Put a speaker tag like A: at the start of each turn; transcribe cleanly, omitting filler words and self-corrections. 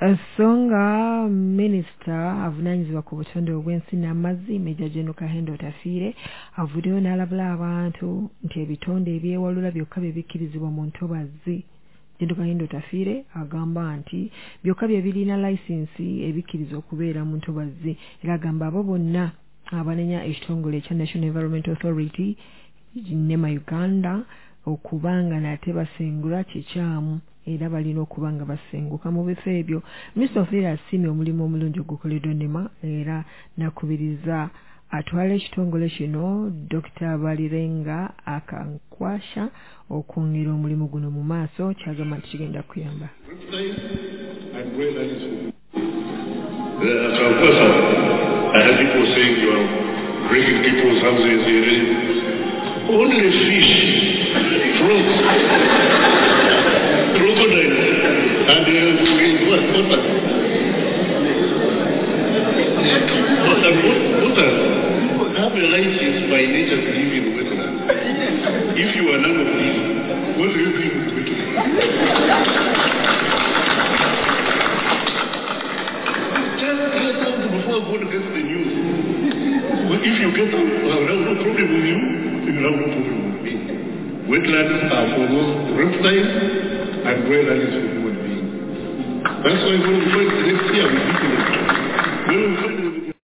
A: Songa Minister avunanyizibwa ku butonde obw'ensi n'amazzi Major General Kahendo Tafiire avuddeyo n'alabula abantu nti ebitonde ebyewalula byokka bye bikkirizibwa mu ntobazi. General Kahendo Tafiire agamba nti byokka bye birina layisinsi ebikkiriza okubeera mu ntobazi era agamba abo bonna abanenya ekitongole ekya National Environment Authority NEMA Uganda okubanga nate basengula kikyamu era balina okuba nga basenguka mu bifo ebyo. Minister of Health asiimye omulimu omulungi ogukoleddwa NEMA era nakubiriza atwala ekitongole kino Dr. Balirenga Akankwasha okwongera omulimu guno mu maaso kyagamba nti kigenda kuyamba.
B: I have people saying you are breaking people's houses here. Only fish, frogs, crocodiles, and water. Water have a license by nature to live in wetlands. If you are none of these, what do you think is going to happen? Just get out before God gets the news. But if you get out, I will have no problem with you. You will have no problem with me. Wetlands are for those reptiles and wetlands is for human beings. That's why when we find the next year, we find